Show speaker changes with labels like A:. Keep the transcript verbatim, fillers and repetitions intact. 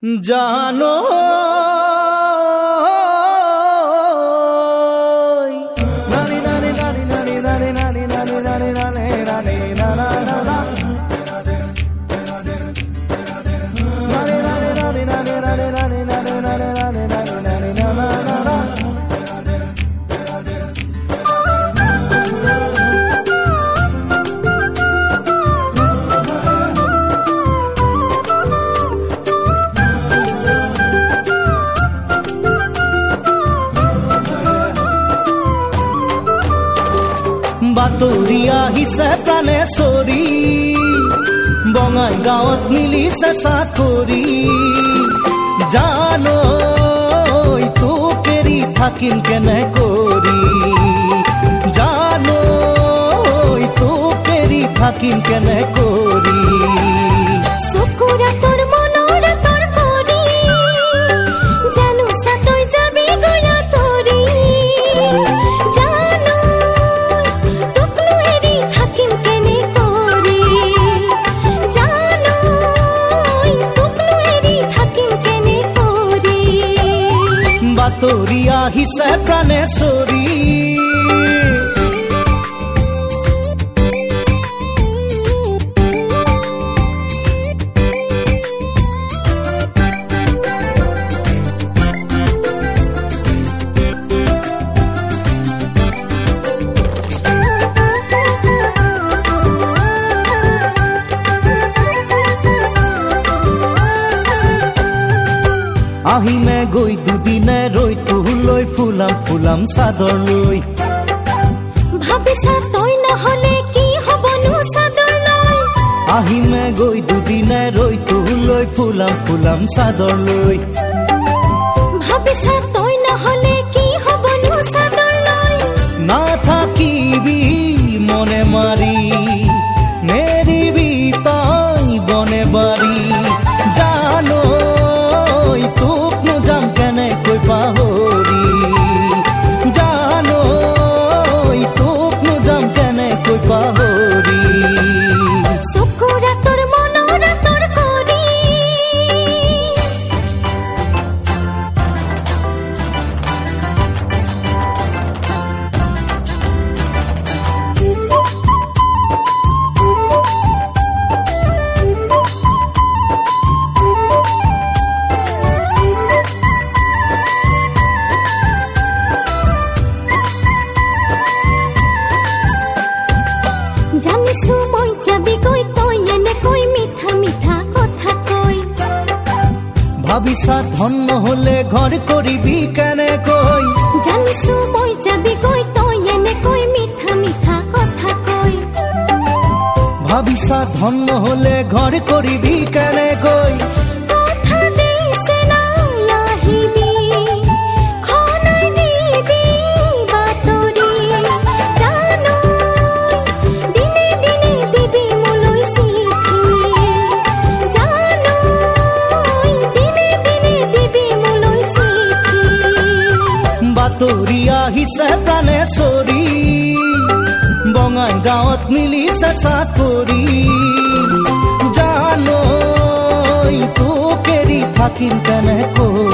A: জানো নানি নানি নানি নানি নানি নানি নানি নানি নানি নানি না না না না নানি নানি নানি নানি নানি নানি নানি নানি নানি নানি নানি না না না না বাতৰিয়া হিছে প্ৰাণে চৰি বঙাইগাঁৱত মিলিছে চাকৰি জানো তোক এৰি থাকিম কেনে কৰি জানো তোক এৰি থাকিম কেনে কৰি
B: চকুৰা তোৰ মনৰ তোৰ কৰি জানো সাতৈ যাবি গয়া তোৰি জানো তোকলো এৰি থাকিম কেনে কৰি জানো তোকলো এৰি থাকিম কেনে কৰি
A: বাতৰি আহিছে প্ৰাণে চৰি আহিমে গৈ দুদিনে ৰৈ তোলৈ ফুলাম ফুলাম চাদৰ লৈ
B: ভাবিছা তই নহলে কি হবনো চাদৰ লৈ
A: আহিমে গৈ দুদিনে ৰৈ তোলৈ ফুলাম ফুলাম চাদৰ লৈ
B: ভাবিছা তই নহলে কি হবনো চাদৰ লৈ
A: নাথাকিবি মনে মাৰি নেৰিবি তই বনে বাৰী জানো তোক নোযাম কেনেকৈ পাহৰি জানো তোক নোযাম কেনেকৈ পাহৰি
B: চকুৰা তোৰ মনৰ তোৰ কৰি জানিছো মই যাবি গৈ তই এনেকৈ মিঠা মিঠা কথা কৈ
A: ভাবিছা ধন নহলে ঘৰ কৰিবি কেনেকৈ
B: জানিছো মই যাবি গৈ তই এনেকৈ মিঠা মিঠা কথা কৈ
A: ভাবিছা ধন নহলে ঘৰ কৰিবি কেনেকৈ
B: কথা দিছে না আহিবি খনাই দিবি বাতৰি জানো দিনে দিনে দিবি মোলৈ চিঠি জানো দিনে দিনে দিবি মোলৈ চিঠি
A: বাতৰি আহিছে প্ৰাণে চৰি বঙাইগাঁৱত মিলিছে চাকৰি জানো তোক এৰি থাকিম কেনেকৈ